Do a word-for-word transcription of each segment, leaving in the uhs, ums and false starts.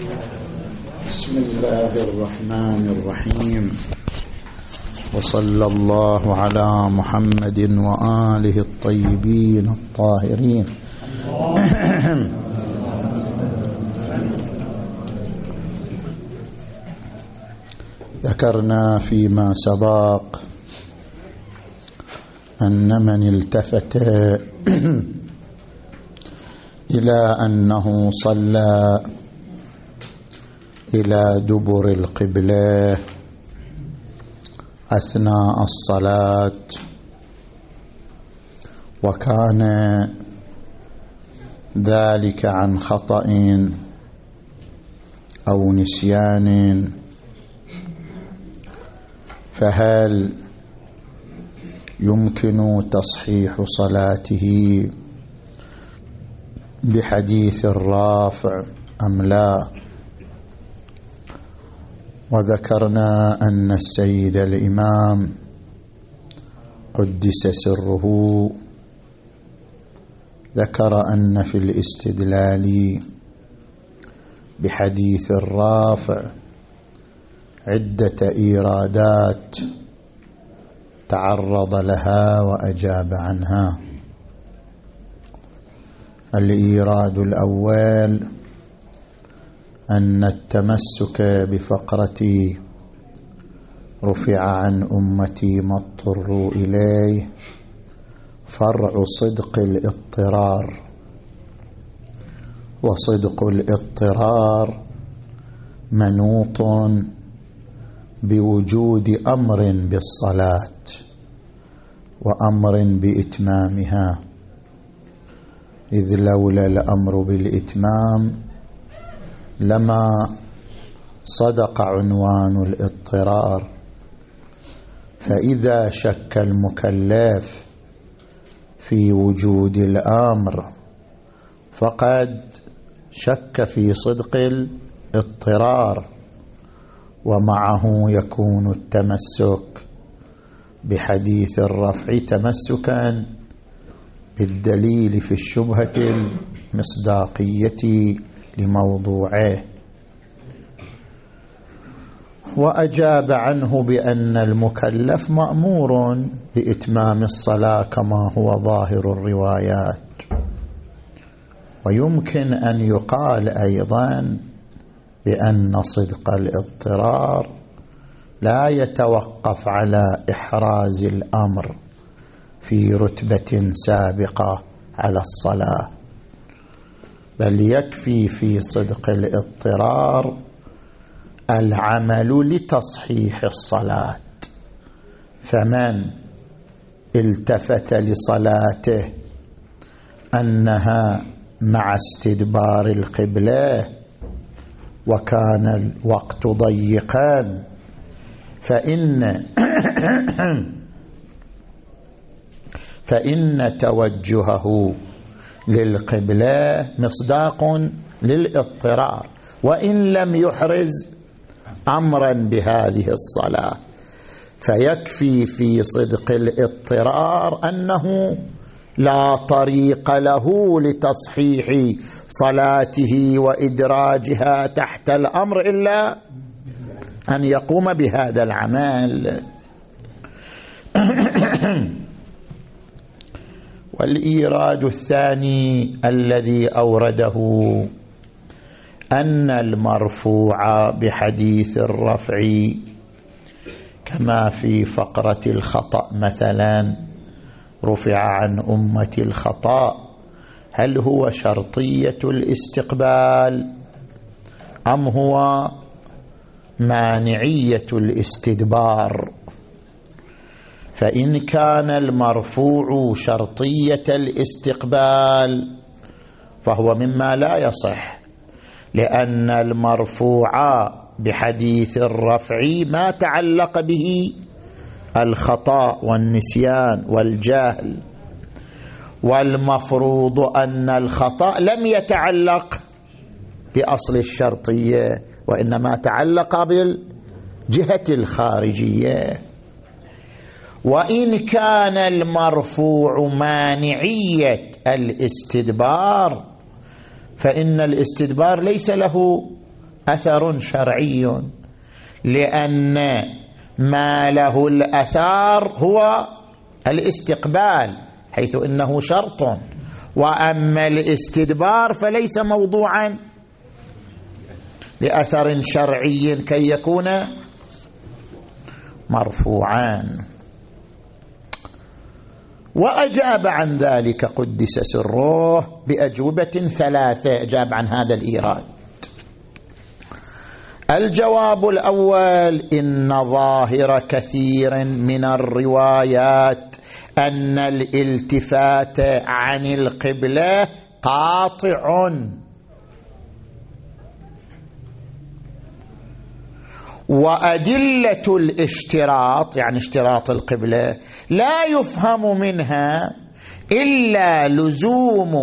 بسم الله الرحمن الرحيم، وصلى الله على محمد وآله الطيبين الطاهرين. ذكرنا فيما سبق أن من التفت إلى أنه صلى إلى دبر القبلة أثناء الصلاة وكان ذلك عن خطأ أو نسيان، فهل يمكن تصحيح صلاته بحديث الرافع أم لا؟ وذكرنا أن السيد الإمام قدس سره ذكر أن في الاستدلال بحديث الرافع عدة إيرادات تعرض لها وأجاب عنها. الإيراد الأول أن التمسك بفقرة رفع عن أمتي ما اضطروا إليه فرع صدق الاضطرار، وصدق الاضطرار منوط بوجود أمر بالصلاة وأمر بإتمامها، إذ لولا الأمر بالإتمام لما صدق عنوان الاضطرار. فإذا شك المكلف في وجود الأمر فقد شك في صدق الاضطرار، ومعه يكون التمسك بحديث الرفع تمسكا بالدليل في الشبهة المصداقية لموضوعه. وأجاب عنه بأن المكلف مأمور بإتمام الصلاة كما هو ظاهر الروايات. ويمكن أن يقال أيضا بأن صدق الاضطرار لا يتوقف على إحراز الأمر في رتبة سابقة على الصلاة، بل يكفي في صدق الاضطرار العمل لتصحيح الصلاة. فمن التفت لصلاته أنها مع استدبار القبلة وكان الوقت ضيقا فإن فإن توجهه للقبلة مصداق للاضطرار وإن لم يحرز أمرا بهذه الصلاة، فيكفي في صدق الاضطرار أنه لا طريق له لتصحيح صلاته وإدراجها تحت الأمر إلا أن يقوم بهذا العمل. والإيراد الثاني الذي أورده أن المرفوع بحديث الرفع كما في فقرة الخطأ مثلا رفع عن أمة الخطأ، هل هو شرطية الاستقبال أم هو مانعية الاستدبار؟ فإن كان المرفوع شرطية الاستقبال فهو مما لا يصح، لأن المرفوع بحديث الرفع ما تعلق به الخطأ والنسيان والجهل، والمفروض أن الخطأ لم يتعلق بأصل الشرطية وإنما تعلق بالجهة الخارجية. وإن كان المرفوع مانعية الاستدبار فإن الاستدبار ليس له أثر شرعي، لأن ما له الأثار هو الاستقبال حيث إنه شرط، وأما الاستدبار فليس موضوعا لأثر شرعي كي يكون مرفوعا. وأجاب عن ذلك قدس سره بأجوبة ثلاثة، أجاب عن هذا الإيراد. الجواب الأول: إن ظاهر كثير من الروايات أن الالتفات عن القبلة قاطع، وأدلة الاشتراط يعني اشتراط القبلة لا يفهم منها إلا لزوم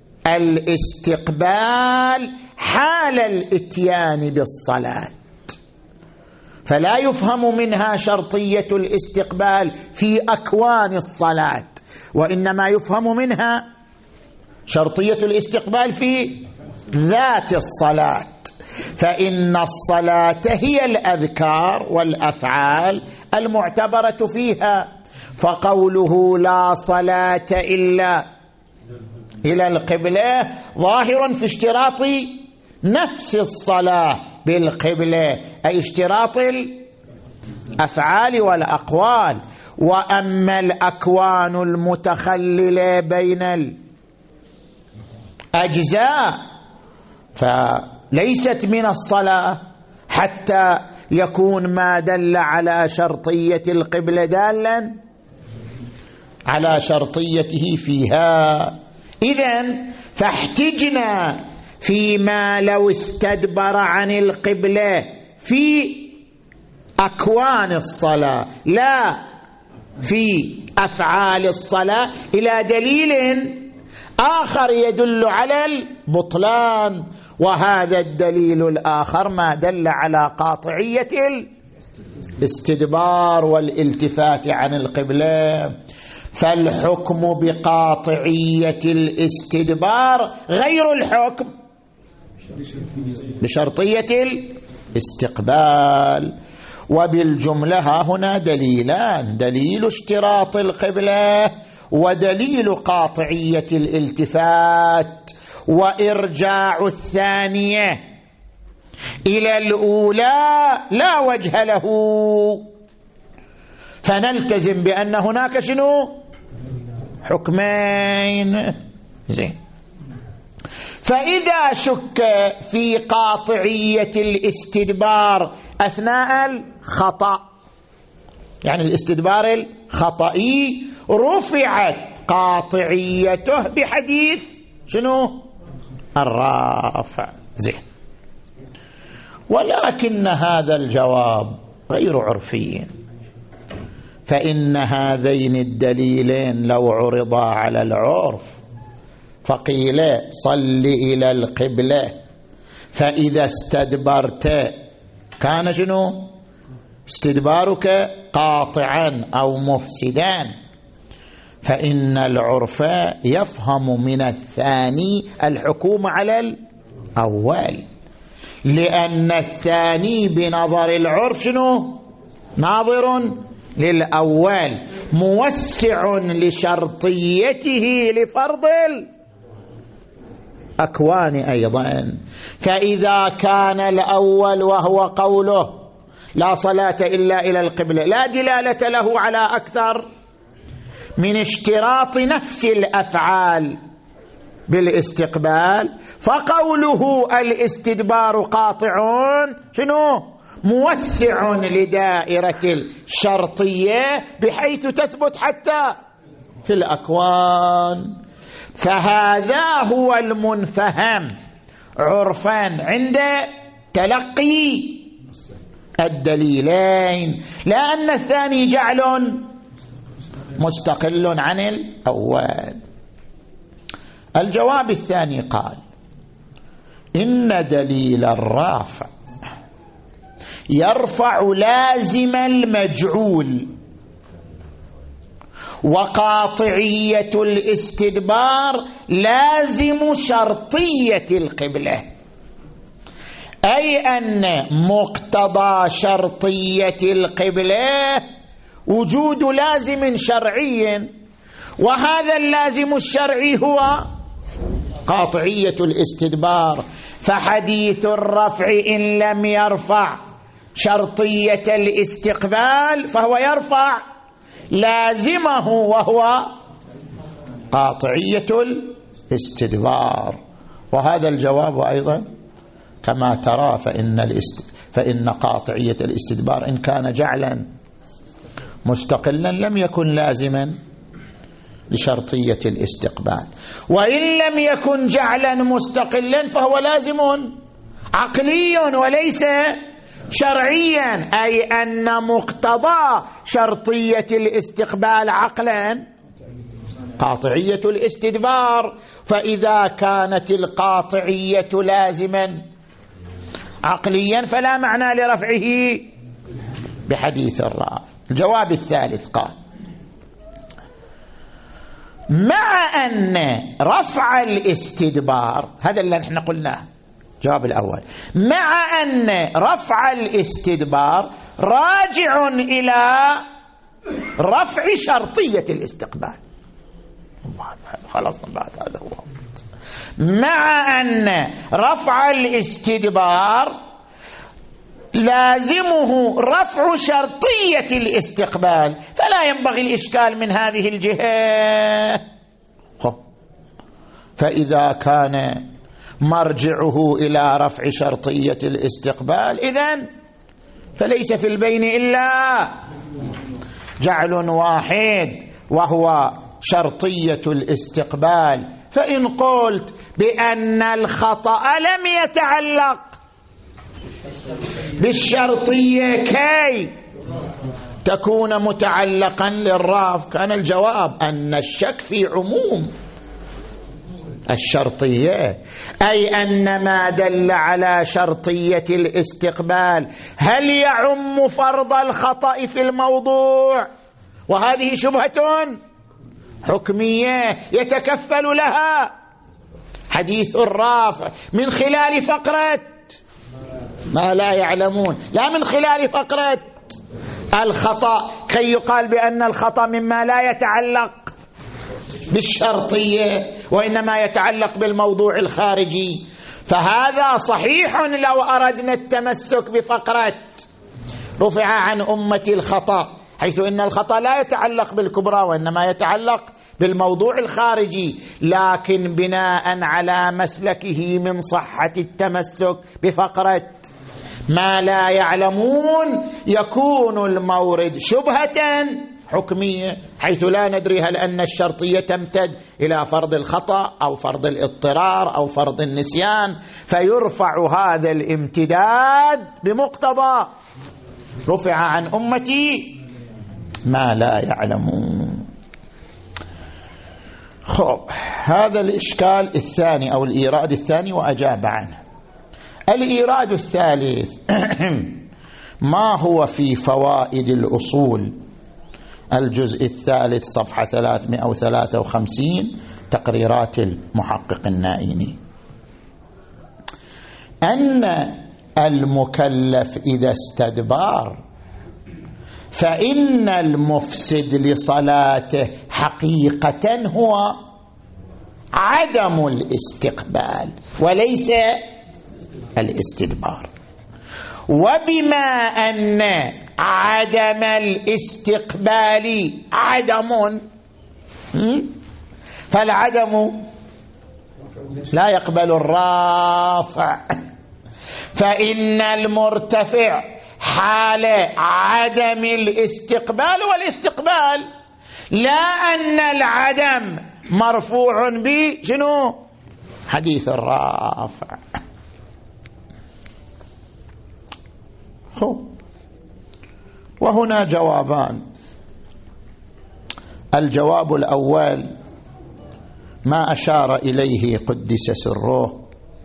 الاستقبال حال الاتيان بالصلاة، فلا يفهم منها شرطية الاستقبال في أكوان الصلاة، وإنما يفهم منها شرطية الاستقبال في ذات الصلاة. فإن الصلاة هي الأذكار والأفعال المعتبرة فيها، فقوله لا صلاة إلا إلى القبلة ظاهر في اشتراط نفس الصلاة بالقبلة، أي اشتراط الأفعال والأقوال. وأما الأكوان المتخللة بين الأجزاء فليست من الصلاة حتى يكون ما دل على شرطية القبلة دالا على شرطيته فيها. إذن فاحتجنا فيما لو استدبر عن القبلة في أكوان الصلاة لا في أفعال الصلاة إلى دليل آخر يدل على البطلان، وهذا الدليل الآخر ما دل على قاطعية الاستدبار والالتفات عن القبلة. فالحكم بقاطعية الاستدبار غير الحكم بشرطية الاستقبال. وبالجملة ها هنا دليلان: دليل اشتراط القبلة ودليل قاطعية الالتفات، وإرجاع الثانية إلى الأولى لا وجه له، فنلتزم بأن هناك شنو؟ حكمين. زين. فإذا شك في قاطعية الاستدبار أثناء الخطأ، يعني الاستدبار الخطئي، رفعت قاطعيته بحديث شنو؟ الرافع. زين. ولكن هذا الجواب غير عرفي، فإن هذين الدليلين لو عرضا على العرف فقيل صل إلى القبلة فإذا استدبرت كان شنو؟ استدبارك قاطعا أو مفسدا، فإن العرف يفهم من الثاني الحكوم على الأول، لأن الثاني بنظر العرف شنو؟ ناظر للأول، موسع لشرطيته لفرض الأكوان أيضا. فإذا كان الأول وهو قوله لا صلاة إلا إلى القبلة لا دلالة له على أكثر من اشتراط نفس الأفعال بالاستقبال، فقوله الاستدبار قاطع شنو؟ موسع لدائرة الشرطية بحيث تثبت حتى في الأكوان. فهذا هو المنفهم عرفا عند تلقي الدليلين، لا أن الثاني جعل مستقل عن الأول. الجواب الثاني قال: إن دليل الرافع يرفع لازم المجعول، وقاطعية الاستدبار لازم شرطية القبلة. أي أن مقتضى شرطية القبلة وجود لازم شرعي، وهذا اللازم الشرعي هو قاطعية الاستدبار. فحديث الرفع إن لم يرفع شرطية الاستقبال فهو يرفع لازمه وهو قاطعية الاستدبار. وهذا الجواب أيضا كما ترى فإن, الاست... فإن قاطعية الاستدبار إن كان جعلا مستقلا لم يكن لازما لشرطية الاستقبال، وإن لم يكن جعلا مستقلا فهو لازم عقلي وليس شرعيا، أي أن مقتضى شرطية الاستقبال عقلا قاطعية الاستدبار. فإذا كانت القاطعية لازما عقليا فلا معنى لرفعه بحديث الرافع. الجواب الثالث قال: مع أن رفع الاستدبار، هذا اللي نحن قلناه الجواب الأول، مع أن رفع الاستدبار راجع إلى رفع شرطية الاستقبال. خلاص بعد هذا هو. مع أن رفع الاستدبار لازمه رفع شرطية الاستقبال، فلا ينبغي الإشكال من هذه الجهة. فإذا كان مرجعه إلى رفع شرطية الاستقبال إذن فليس في البين إلا جعل واحد وهو شرطية الاستقبال. فإن قلت بأن الخطأ لم يتعلق بالشرطية كي تكون متعلقا للرافع، كان الجواب أن الشك في عموم الشرطية، أي أن ما دل على شرطية الاستقبال هل يعم فرض الخطأ في الموضوع، وهذه شبهة حكمية يتكفل لها حديث الرافع من خلال فقرة ما لا يعلمون، لا من خلال فقرة الخطأ كي يقال بأن الخطأ مما لا يتعلق بالشرطية وإنما يتعلق بالموضوع الخارجي. فهذا صحيح لو أردنا التمسك بفقرة رفع عن أمتي الخطأ، حيث إن الخطأ لا يتعلق بالكبرى وإنما يتعلق بالموضوع الخارجي، لكن بناء على مسلكه من صحة التمسك بفقرة ما لا يعلمون يكون المورد شبهة حكمية، حيث لا ندري هل أن الشرطية تمتد إلى فرض الخطأ أو فرض الاضطرار أو فرض النسيان، فيرفع هذا الامتداد بمقتضى رفع عن أمتي ما لا يعلمون. خب، هذا الإشكال الثاني أو الإيراد الثاني وأجاب عنه. الإيراد الثالث ما هو في فوائد الأصول الجزء الثالث صفحة ثلاثمائة وثلاثة وخمسين تقريرات المحقق النائيني، أن المكلف إذا استدبار فإن المفسد لصلاته حقيقة هو عدم الاستقبال وليس الاستدبار. وبما أن عدم الاستقبال عدم، فالعدم لا يقبل الرافع، فإن المرتفع حال عدم الاستقبال والاستقبال، لا أن العدم مرفوع بشنو حديث الرافع. وهنا جوابان. الجواب الأول ما أشار إليه قدس سره،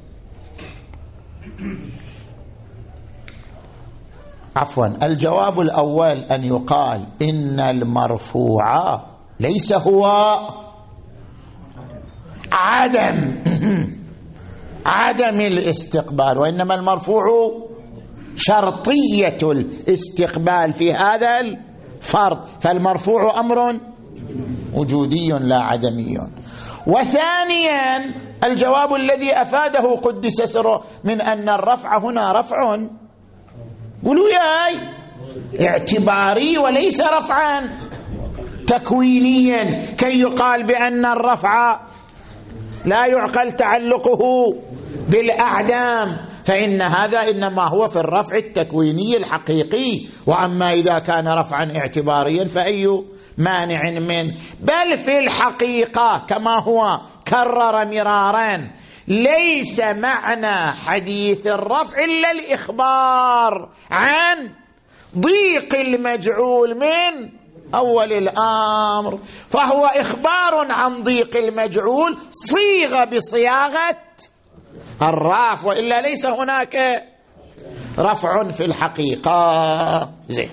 عفوا الجواب الأول أن يقال إن المرفوع ليس هو عدم عدم الاستقبال، وإنما المرفوع شرطية الاستقبال في هذا الفرض، فالمرفوع أمر وجودي لا عدمي. وثانيا الجواب الذي أفاده قدس سره من أن الرفع هنا رفع قولوا ياي اعتباري وليس رفعا تكوينيا كي يقال بأن الرفع لا يعقل تعلقه بالأعدام، فإن هذا إنما هو في الرفع التكويني الحقيقي. وأما إذا كان رفعا اعتباريا فأي مانع منه؟ بل في الحقيقة كما هو كرر مرارا ليس معنى حديث الرفع إلا الإخبار عن ضيق المجعول من أول الأمر، فهو إخبار عن ضيق المجعول صيغ بصياغة الرفع، وإلا ليس هناك رفع في الحقيقة. زين،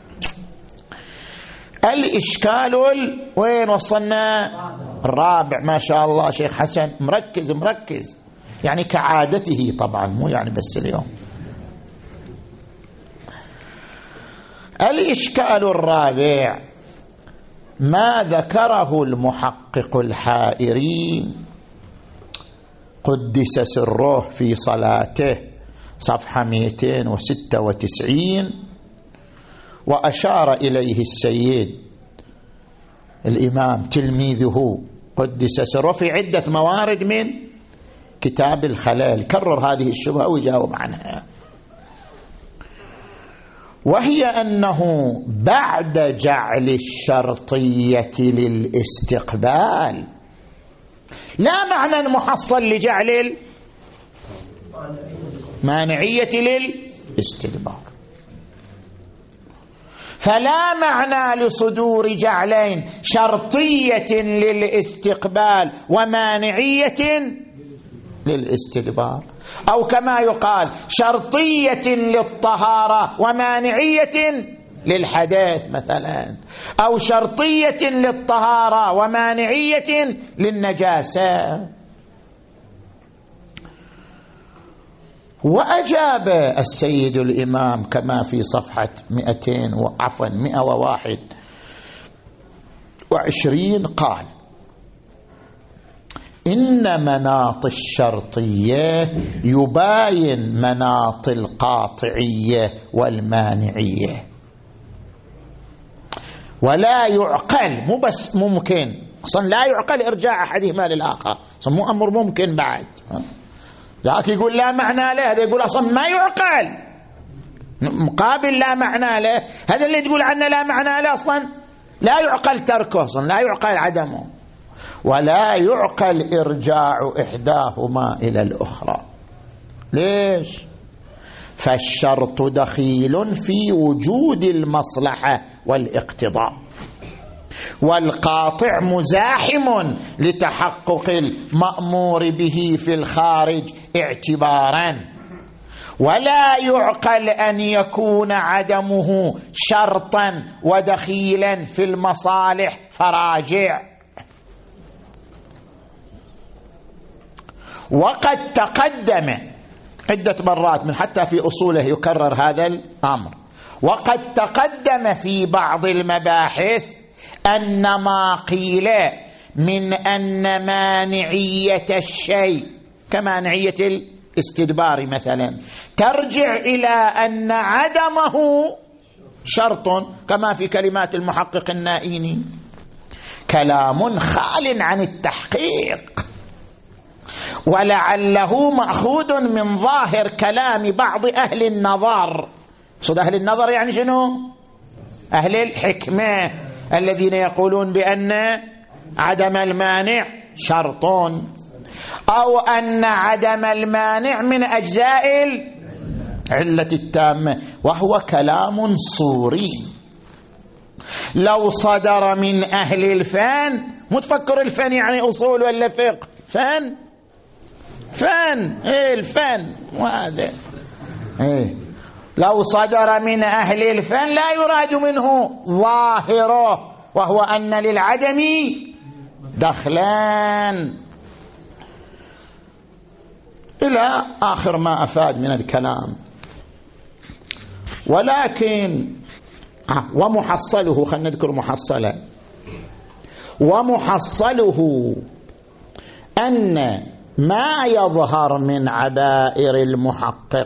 الإشكال وين وصلنا؟ الرابع. ما شاء الله شيخ حسن مركز مركز، يعني كعادته طبعا، مو يعني بس اليوم. الإشكال الرابع ما ذكره المحقق الحائري قدس سره في صلاته صفحة مئتين وستة وتسعين، وأشار إليه السيد الإمام تلميذه قدس سره في عدة موارد من كتاب الخلال، كرر هذه الشبهة ويجاوب عنها، وهي أنه بعد جعل الشرطية للاستقبال لا معنى محصل لجعل المانعية للاستدبار، فلا معنى لصدور جعلين شرطية للاستقبال ومانعية للاستدبار، أو كما يقال شرطية للطهارة ومانعية للحدث مثلا، أو شرطية للطهارة ومانعية للنجاسة. وأجاب السيد الإمام كما في صفحة مئتين وعفوا مئة وواحد وعشرين قال: إن مناط الشرطية يباين مناط القاطعية والمانعية، ولا يعقل، مو بس ممكن، أصلا لا يعقل إرجاع أحدهما للآخر، أصلا مو أمر ممكن بعد. ذاك يقول لا معنى له، هذا يقول أصلا ما يعقل، مقابل لا معنى له. هذا اللي تقول عنه لا معنى له أصلا لا يعقل تركه، أصلا لا يعقل عدمه، ولا يعقل إرجاع إحداهما إلى الأخرى. ليش؟ فالشرط دخيل في وجود المصلحة والاقتضاء، والقاطع مزاحم لتحقق المأمور به في الخارج اعتبارا، ولا يعقل أن يكون عدمه شرطا ودخيلا في المصالح فراجع. وقد تقدم عدة مرات من حتى في أصوله يكرر هذا الأمر، وقد تقدم في بعض المباحث أن ما قيل من أن مانعية الشيء كمانعية الاستدبار مثلا ترجع إلى أن عدمه شرط، كما في كلمات المحقق النائيني، كلام خال عن التحقيق، ولعله مأخوذ من ظاهر كلام بعض أهل النظر. صد أهل النظر يعني شنو؟ أهل الحكمة الذين يقولون بأن عدم المانع شرط، أو أن عدم المانع من أجزاء العلة التامة، وهو كلام صوري. لو صدر من أهل الفن، متفكر الفن يعني أصول ولا فقه؟ فن فن إيه الفن، وهذا إيه لو صدر من أهل الفن لا يراد منه ظاهره، وهو أن للعدم دخلان. إلى آخر ما أفاد من الكلام. ولكن ومحصله، خلينا نذكر محصله، ومحصله أن ما يظهر من عبائر المحقق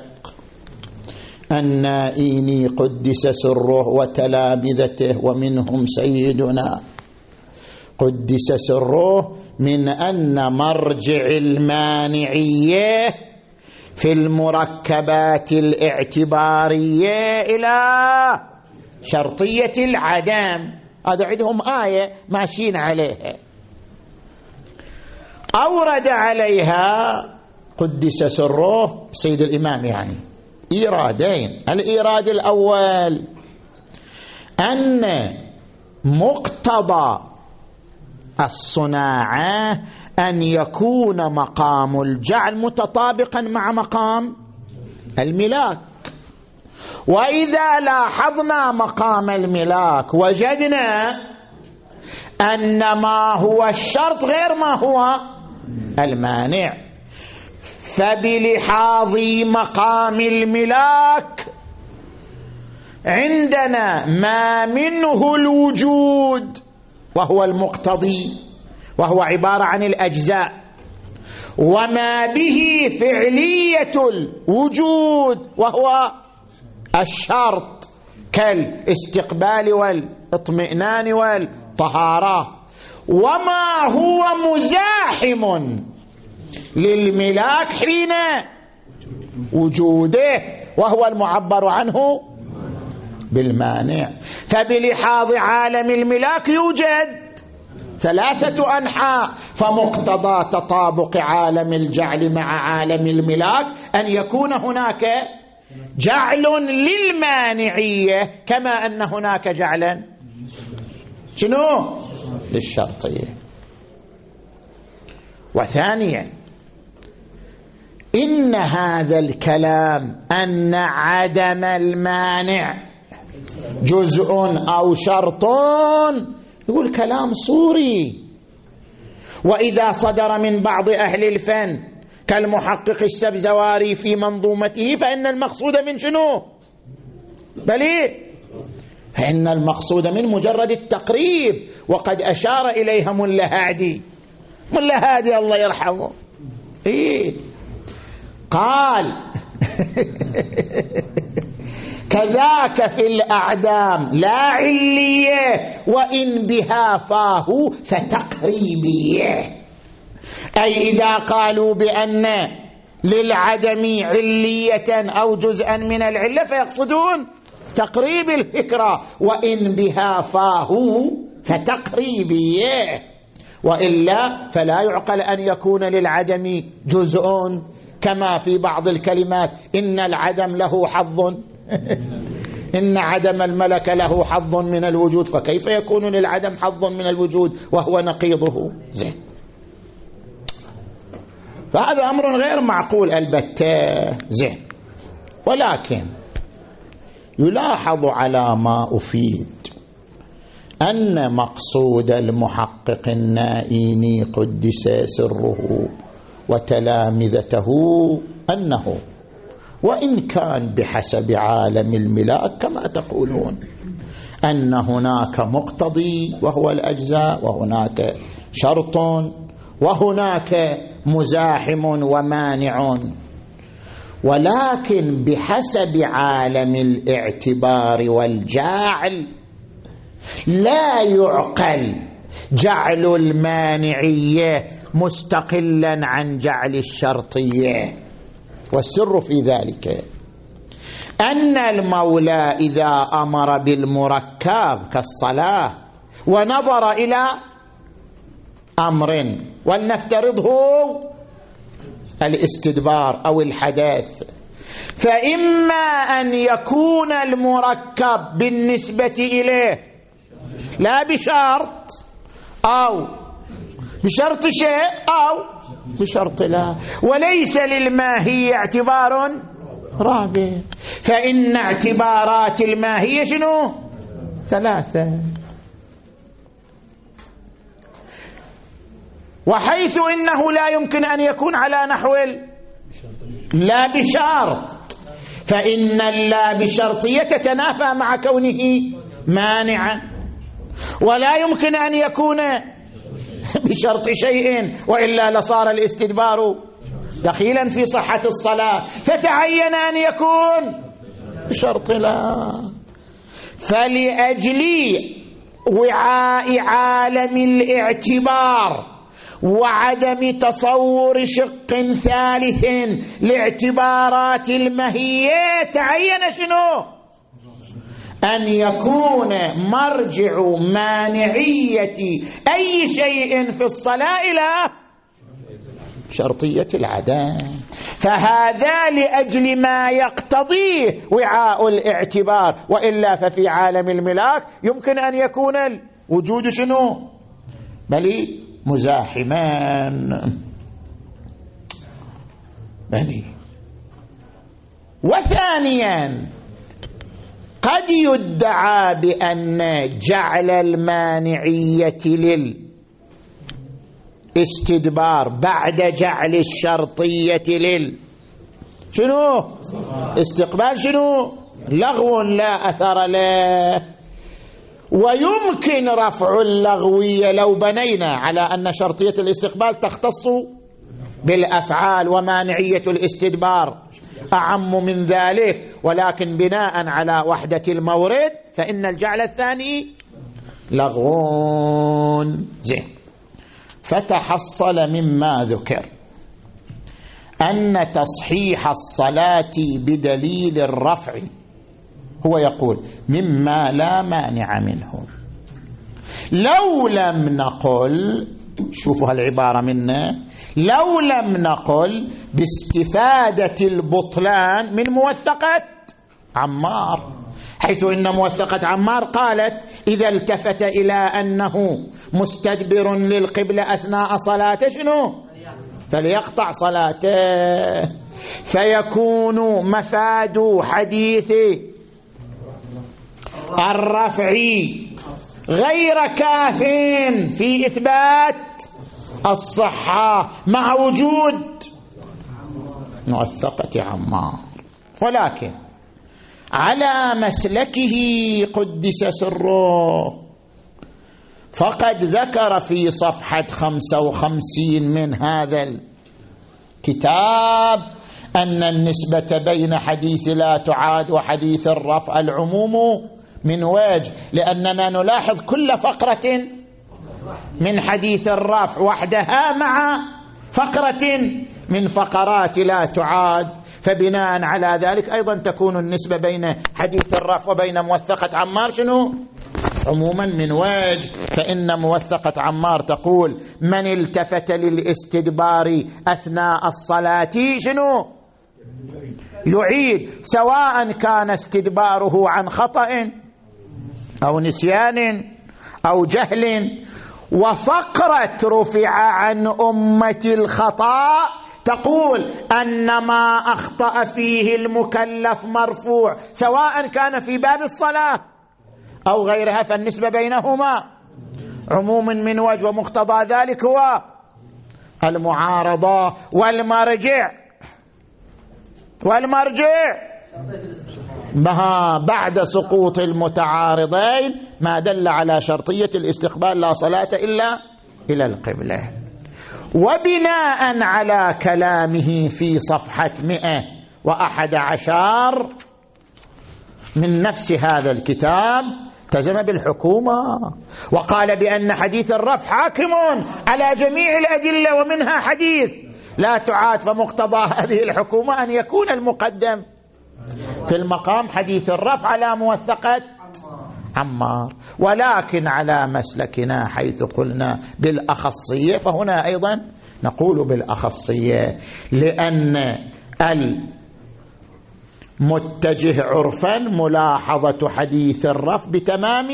النائيني قدس سره وتلامذته ومنهم سيدنا قدس سره من أن مرجع المانعية في المركبات الاعتبارية إلى شرطية العدم. هذا عندهم آية ماشيين عليها، أورد عليها قدس سره سيد الإمام يعني إيرادين. الإيراد الأول أن مقتضى الصناعة أن يكون مقام الجعل متطابقا مع مقام الملاك، وإذا لاحظنا مقام الملاك وجدنا أن ما هو الشرط غير ما هو المانع، فبلحاظ مقام الملاك عندنا ما منه الوجود وهو المقتضي وهو عبارة عن الأجزاء، وما به فعلية الوجود وهو الشرط كالاستقبال والاطمئنان والطهارة، وما هو مزاحم للملاك حين وجوده وهو المعبر عنه بالمانع. فبلحاظ عالم الملاك يوجد ثلاثة أنحاء، فمقتضى تطابق عالم الجعل مع عالم الملاك أن يكون هناك جعل للمانعية كما أن هناك جعلا شنو للشرطية. وثانيا إن هذا الكلام أن عدم المانع جزء أو شرط يقول كلام صوري، وإذا صدر من بعض أهل الفن كالمحقق السبزواري في منظومته فإن المقصود من شنو؟ بل فإن المقصود من مجرد التقريب، وقد أشار إليها ملا هادي ملا هادي الله يرحمه إيه؟ قال كذاك في الأعدام لا علية وإن بها فاه فتقريبية، أي إذا قالوا بأن للعدم علية أو جزءا من العلة فيقصدون تقريب الفكرة، وإن بها فاه فتقريبية، وإلا فلا يعقل أن يكون للعدم جزء كما في بعض الكلمات إن العدم له حظ إن عدم الملك له حظ من الوجود، فكيف يكون للعدم حظ من الوجود وهو نقيضه؟ زين، فهذا أمر غير معقول البتة. زين، ولكن يلاحظ على ما أفيد أن مقصود المحقق النائيني قدس سره وتلامذته أنه وإن كان بحسب عالم الملاك كما تقولون أن هناك مقتضي وهو الأجزاء، وهناك شرط، وهناك مزاحم ومانع، ولكن بحسب عالم الاعتبار والجعل لا يعقل جعل المانعية مستقلا عن جعل الشرطية. والسر في ذلك أن المولى إذا أمر بالمركب كالصلاة ونظر إلى أمر ولنفترضه الاستدبار أو الحداث، فإما أن يكون المركب بالنسبة إليه لا بشرط أو بشرط شيء أو بشرط لا، وليس للماهية اعتبار رابع، فإن اعتبارات الماهية شنو؟ ثلاثة. وحيث إنه لا يمكن أن يكون على نحو لا بشرط، فإن اللا بشرطية تتنافى مع كونه مانعا، ولا يمكن أن يكون بشرط شيء وإلا لصار الاستدبار دخيلا في صحة الصلاة، فتعين أن يكون بشرط لا. فلأجل وعاء عالم الاعتبار وعدم تصور شق ثالث لاعتبارات المهية تعين شنو؟ أن يكون مرجع مانعية أي شيء في الصلاة إلى شرطية العدم. فهذا لأجل ما يقتضيه وعاء الاعتبار، وإلا ففي عالم الملاك يمكن أن يكون الوجود شنو؟ بل مزاحمان. بل وثانيا قد يدعى بأن جعل المانعية للاستدبار بعد جعل الشرطية لل شنو؟ استقبال شنو؟ لغو لا أثر له. ويمكن رفع اللغوية لو بنينا على أن شرطية الاستقبال تختص بالأفعال ومانعية الاستدبار أعم من ذلك، ولكن بناء على وحدة المورد فإن الجعل الثاني لغون. زين. فتحصل مما ذكر أن تصحيح الصلاة بدليل الرفع هو يقول مما لا مانع منه. لو لم نقل، شوفوا هالعبارة منا، لو لم نقل باستفادة البطلان من موثقة عمار، حيث إن موثقة عمار قالت إذا التفت إلى أنه مستدبر للقبلة أثناء صلاته شنو؟ فليقطع صلاته. فيكون مفاد حديث الرفع غير كاف في إثبات الصحة مع وجود موثقة عمار. ولكن على مسلكه قدس سره فقد ذكر في صفحة خمسة وخمسين من هذا الكتاب أن النسبة بين حديث لا تعاد وحديث الرفع العموم من وجه، لأننا نلاحظ كل فقرة من حديث الرفع وحدها مع فقرة من فقرات لا تعاد، فبناء على ذلك أيضا تكون النسبة بين حديث الرفع وبين موثقة عمار شنو؟ عموما من وجه. فإن موثقة عمار تقول من التفت للاستدبار أثناء الصلاة شنو؟ يعيد، سواء كان استدباره عن خطأ أو نسيان أو جهل. وفقرة رفع عن أمة الخطأ تقول أن ما أخطأ فيه المكلف مرفوع، سواء كان في باب الصلاة أو غيرها، فالنسبة بينهما عموم من وجه، ومقتضى ذلك هو المعارضة. والمرجع والمرجع بها بعد سقوط المتعارضين ما دل على شرطية الاستقبال لا صلاة إلا إلى القبلة. وبناء على كلامه في صفحة مئة وأحد عشر من نفس هذا الكتاب التزم بالحكومة وقال بأن حديث الرفع حاكم على جميع الأدلة ومنها حديث لا تعاد، فمقتضى هذه الحكومة أن يكون المقدم في المقام حديث الرفع على موثقة عمار. ولكن على مسلكنا حيث قلنا بالأخصية، فهنا أيضا نقول بالأخصية، لأن المتجه عرفا ملاحظة حديث الرفع بتمام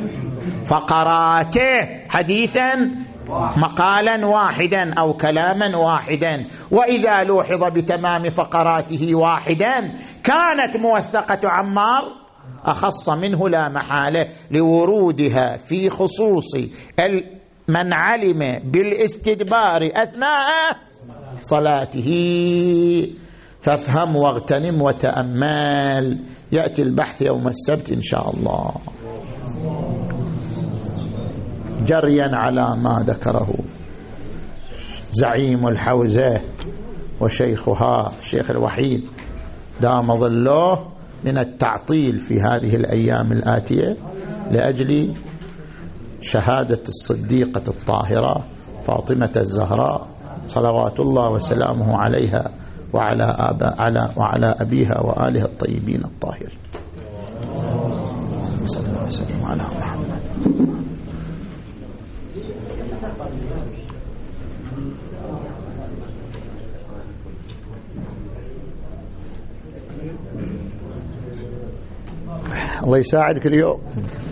فقراته حديثا مقالا واحدا أو كلاما واحدا، وإذا لوحظ بتمام فقراته واحدا كانت موثقة عمار أخص منه لا محالة لورودها في خصوص من علم بالاستدبار أثناء صلاته. فافهم واغتنم وتأمل. يأتي البحث يوم السبت إن شاء الله. جريا على ما ذكره زعيم الحوزة وشيخها الشيخ الوحيد دام ظله من التعطيل في هذه الأيام الآتية لأجل شهادة الصديقة الطاهرة فاطمة الزهراء صلوات الله وسلامه عليها وعلى, آباء على وعلى أبيها وآلها الطيبين الطاهرين. صلى الله عليه وسلم على محمد. الله يساعدك اليوم.